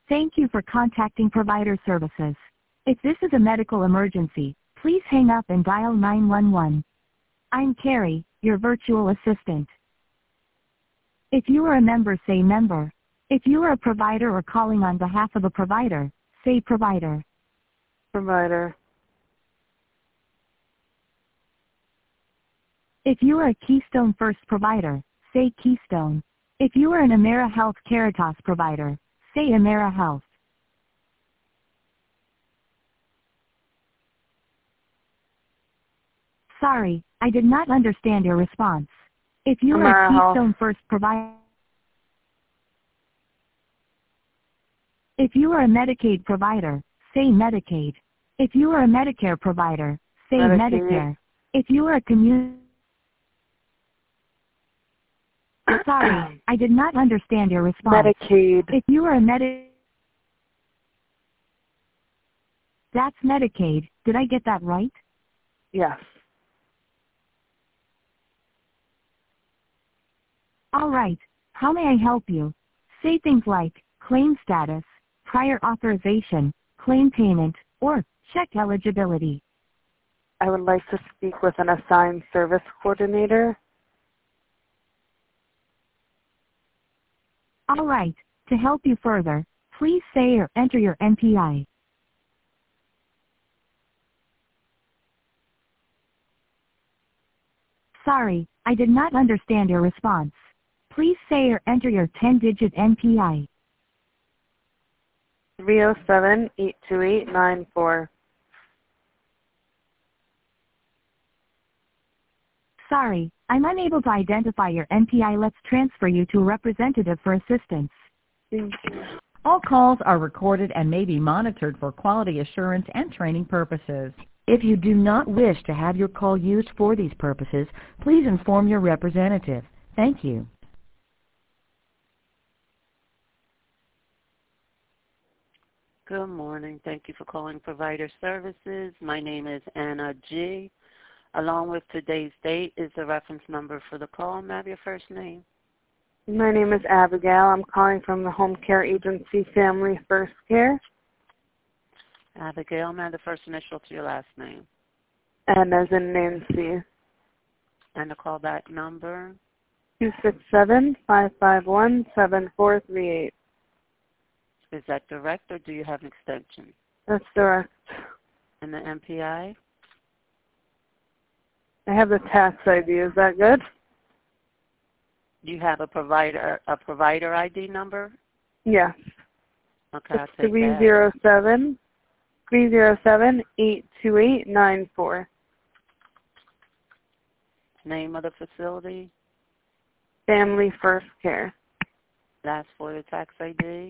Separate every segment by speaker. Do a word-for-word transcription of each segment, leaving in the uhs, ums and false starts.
Speaker 1: Thank you for contacting Provider Services. If this is a medical emergency, please hang up and dial nine one one. I'm Carrie, your virtual assistant. If you are a member, say member. If you are a provider or calling on behalf of a provider, say provider.
Speaker 2: Provider.
Speaker 1: If you are a Keystone First provider, say Keystone. If you are an AmeriHealth Caritas provider, say AmeriHealth. Sorry, I did not understand your response. If you are a Keystone First provider, if you are a Medicaid provider, say Medicaid. If you are a Medicare provider, say
Speaker 2: Medicaid.
Speaker 1: Medicare. If you are a community Sorry, I did not understand your response.
Speaker 2: Medicaid.
Speaker 1: If you are a Medi- That's Medicaid. Did I get that right?
Speaker 2: Yes.
Speaker 1: All right. How may I help you? Say things like claim status, prior authorization, claim payment, or check eligibility.
Speaker 2: I would like to speak with an assigned service coordinator.
Speaker 1: All right. To help you further, please say or enter your N P I. Sorry, I did not understand your response. Please say or enter your ten-digit N P I.
Speaker 2: three oh seven, eight two eight, nine four.
Speaker 1: Sorry, I'm unable to identify your N P I. Let's transfer you to a representative for assistance.
Speaker 2: Thank you.
Speaker 3: All calls are recorded and may be monitored for quality assurance and training purposes. If you do not wish to have your call used for these purposes, please inform your representative. Thank you.
Speaker 4: Good morning. Thank you for calling Provider Services. My name is Anna G. Along with today's date is the reference number for the call. May I have your first name?
Speaker 2: My name is Abigail. I'm calling from the home care agency Family First Care.
Speaker 4: Abigail, may I have the first initial to your last name?
Speaker 2: N as in Nancy.
Speaker 4: And the callback number?
Speaker 2: two six seven, five five one, seven four three eight.
Speaker 4: Is that direct or do you have an extension?
Speaker 2: That's direct.
Speaker 4: And the M P I?
Speaker 2: I have the tax I D. Is that good?
Speaker 4: You have a provider a provider I D number?
Speaker 2: Yes.
Speaker 4: Okay, I'll
Speaker 2: It's
Speaker 4: take
Speaker 2: three
Speaker 4: that.
Speaker 2: zero seven, three zero seven, eight two eight, nine four.
Speaker 4: Name of the facility?
Speaker 2: Family First Care.
Speaker 4: Last for the tax I D?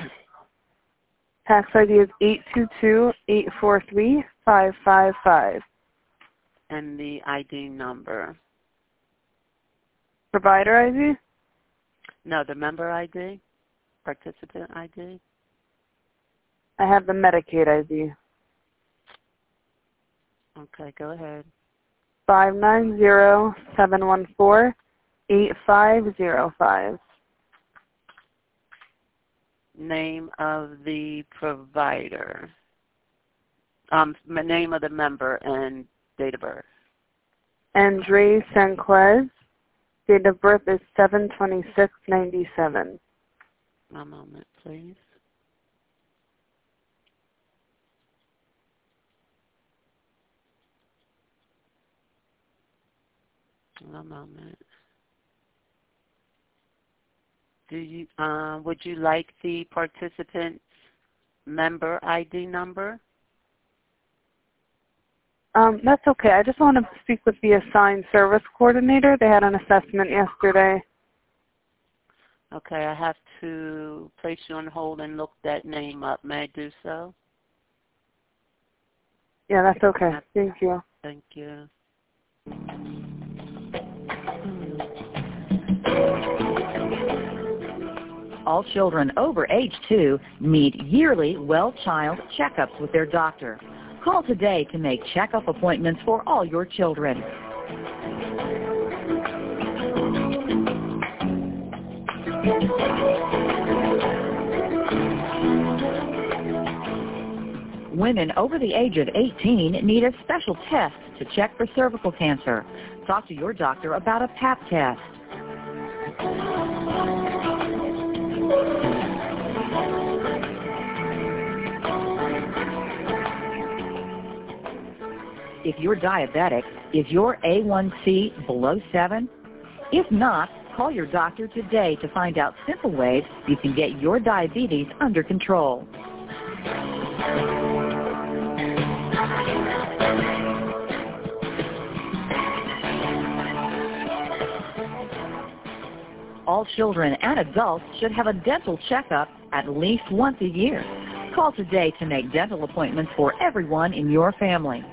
Speaker 2: Tax I D is eight two two, eight four three, five five five.
Speaker 4: And the I D number?
Speaker 2: Provider I D?
Speaker 4: No, the member I D? Participant I D?
Speaker 2: I have the Medicaid I D.
Speaker 4: Okay, go ahead.
Speaker 2: five nine zero, seven one four, eight five zero five.
Speaker 4: Name of the provider. Um, name of the member and date of birth.
Speaker 2: Andre Sanchez. Date of birth is seven twenty-six ninety-seven.
Speaker 4: One moment, please. One moment. Do you, uh, would you like the participant's member I D number?
Speaker 2: Um, that's okay. I just want to speak with the assigned service coordinator. They had an assessment yesterday.
Speaker 4: Okay, I have to place you on hold and look that name up. May I do so?
Speaker 2: Yeah, that's okay. Thank you.
Speaker 4: Thank you.
Speaker 3: All children over age two need yearly well-child checkups with their doctor. Call today to make checkup appointments for all your children. Women over the age of eighteen need a special test to check for cervical cancer. Talk to your doctor about a pap test. If you're diabetic, is your A one C below seven? If not, call your doctor today to find out simple ways you can get your diabetes under control. All children and adults should have a dental checkup at least once a year. Call today to make dental appointments for everyone in your family.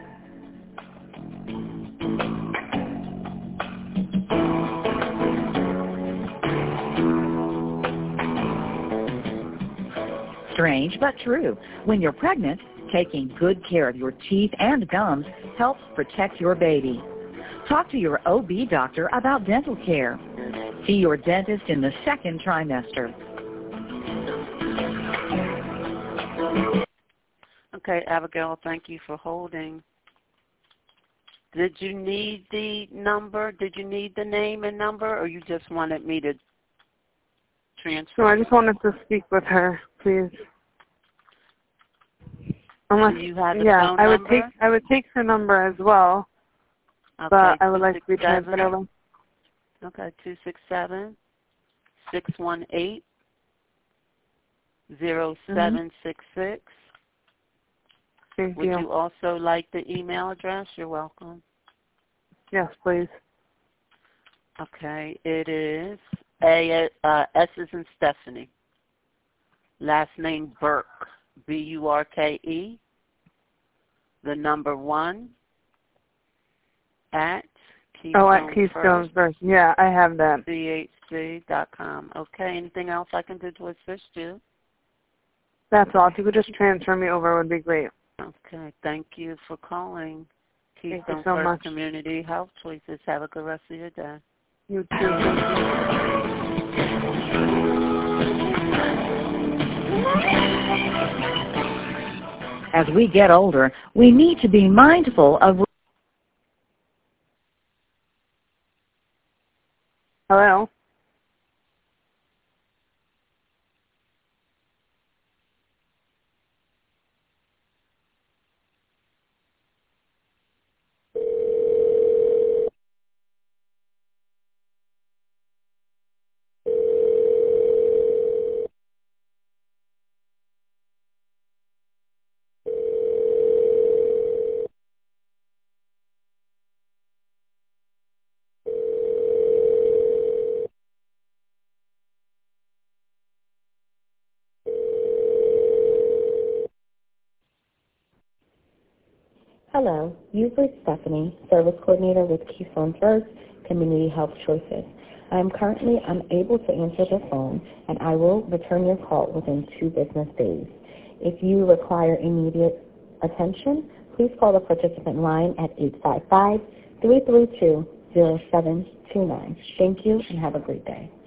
Speaker 3: Strange but true. When you're pregnant, taking good care of your teeth and gums helps protect your baby. Talk to your O B doctor about dental care. See your dentist in the second trimester.
Speaker 4: Okay, Abigail, thank you for holding. Did you need the number? Did you need the name and number, or you just wanted me to transfer?
Speaker 2: No, I just wanted to speak with her, please. Unless,
Speaker 4: Do you have the
Speaker 2: yeah,
Speaker 4: phone
Speaker 2: I would
Speaker 4: number?
Speaker 2: take I would take her number as well,
Speaker 4: Okay,
Speaker 2: but I would like to be
Speaker 4: two six seven
Speaker 2: transferred over.
Speaker 4: Okay, two six seven, six one eight, zero seven six six.
Speaker 2: Thank
Speaker 4: Would
Speaker 2: you.
Speaker 4: you also like the email address? You're welcome.
Speaker 2: Yes, please.
Speaker 4: Okay, it is A, uh, S is in Stephanie. Last name Burke, B U R K E. The number one at Keystone
Speaker 2: Oh, at Keystone First. Yeah, I have that.
Speaker 4: C H C dot com. Okay, anything else I can do to assist you?
Speaker 2: That's all. If you could just transfer me over, it would be great.
Speaker 4: Okay, thank you for calling
Speaker 2: Thank
Speaker 4: Keystone
Speaker 2: you so
Speaker 4: First
Speaker 2: much.
Speaker 4: Community Health Choices. Have a good rest of your day.
Speaker 2: You too.
Speaker 3: As we get older, we need to be mindful of...
Speaker 2: Hello?
Speaker 5: Hello, you've reached Stephanie, Service Coordinator with Keystone First Community Health Choices. I am currently unable to answer the phone, and I will return your call within two business days. If you require immediate attention, please call the participant line at eight five five, three three two, zero seven two nine. Thank you, and have a great day.